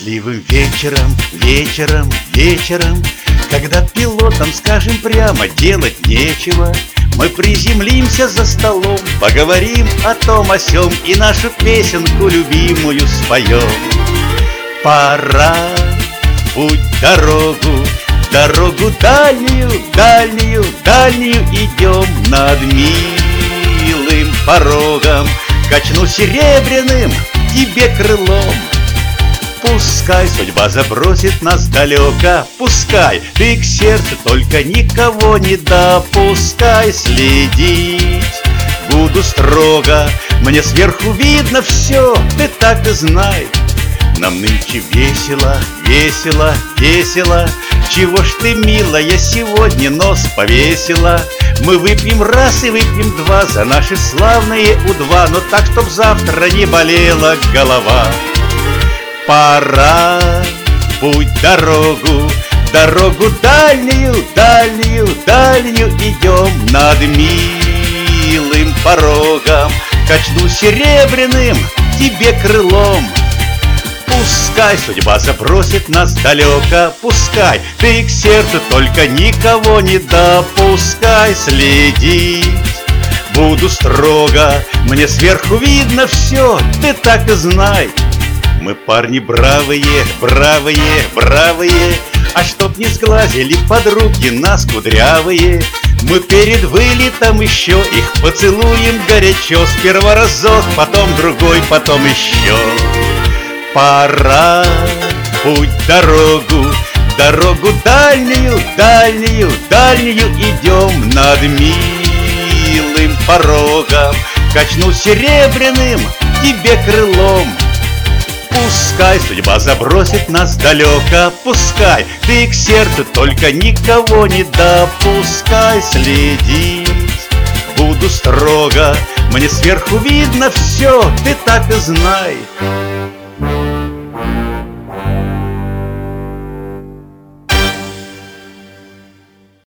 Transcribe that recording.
Дождливым вечером, вечером, вечером, когда пилотам, скажем прямо, делать нечего, мы приземлимся за столом, поговорим о том о сём и нашу песенку любимую споем. Пора в путь, дорогу, дорогу дальнюю, дальнюю, дальнюю идем над милым порогом. Качну серебряным тебе крылом. Пускай судьба забросит нас далеко, пускай ты к сердцу только никого не допускай. Следить буду строго, мне сверху видно все, ты так и знай. Нам нынче весело, весело, весело. Чего ж ты, милая, сегодня нос повесила? Мы выпьем раз и выпьем два за наши славные У-2, но так, чтоб завтра не болела голова. Пора в путь, дорогу, дорогу дальнюю, дальнюю, дальнюю идем над милым порогом. Качну серебряным тебе крылом. Пускай судьба забросит нас далеко, пускай ты к сердцу только никого не допускай. Следить буду строго, мне сверху видно все, ты так и знай. Мы парни бравые, бравые, бравые, а чтоб не сглазили подруги нас кудрявые, мы перед вылетом еще их поцелуем горячо. Сперва разок, потом другой, потом еще. Пора в путь, дорогу, дорогу дальнюю, дальнюю, дальнюю идем над милым порогом. Качну серебряным тебе крылом. Пускай судьба забросит нас далеко, пускай ты к сердцу только никого не допускай. Следить буду строго, мне сверху видно все, ты так и знай.